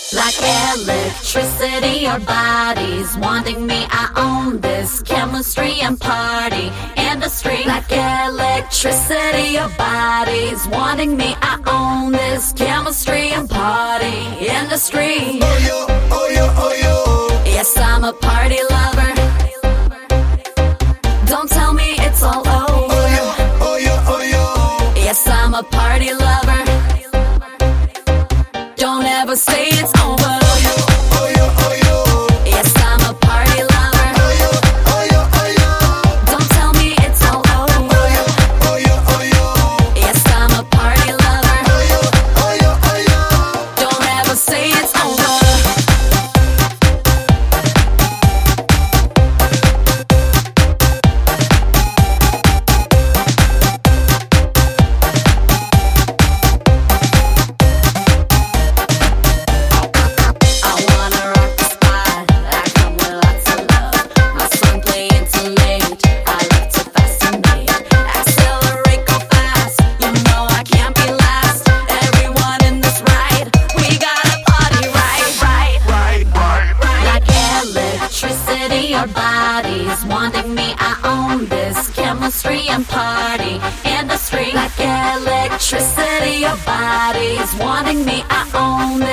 Like electricity, our bodies wanting me. I own this chemistry and party industry. Like electricity, our bodies wanting me. I own this chemistry and party industry. Oh yo, oh yo, oh yo. Yes, I'm a party lover. Don't tell me it's all over. Oh yo, oh yo, oh yo. Yes, I'm a party lover. Don't ever say it's over. Oh yo, oh yo. Yes, I'm a party lover. Oh yo, oh yo, oh yo. Don't tell me it's all over. Oh yo, oh yo, oh yo. Yes, I'm a party lover. Oh yo, oh yo, oh yo. Don't ever say it's over. Our bodies wanting me. I own this chemistry and party industry. Like electricity, our bodies wanting me. I own